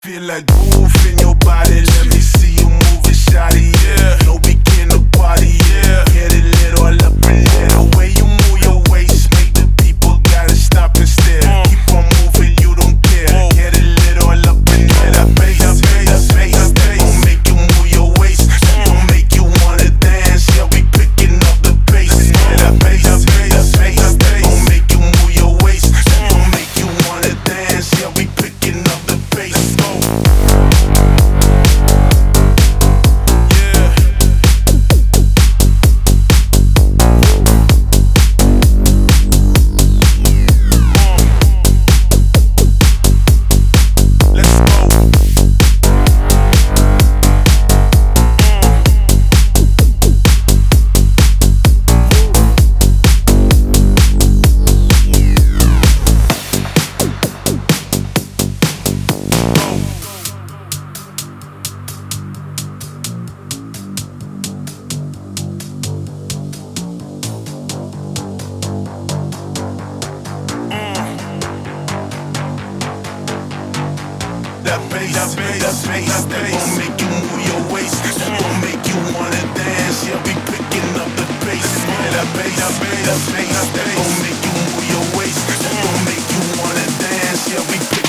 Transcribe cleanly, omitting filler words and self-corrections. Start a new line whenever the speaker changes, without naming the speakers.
feel like groove in your body. Let me see you move it, shawty, yeah. No beginner party, yeah. Get it lit all up in there. The way you move your waist make the people gotta stop and stare. Keep on moving, you don't care. Get it lit all up in there. That bass, that gon' make you move your waist. That gon' make you wanna dance. Yeah, we picking up the pace. That bass, that gon' make you move your waist. That gon' make you wanna dance. Yeah, we picking up the pace. Let's go. That gon' make you move your waist. That gon' make you wanna dance. Yeah, we picking up the pace. That bass, that gon' make you move your waist. That gon' make you wanna dance. Yeah, we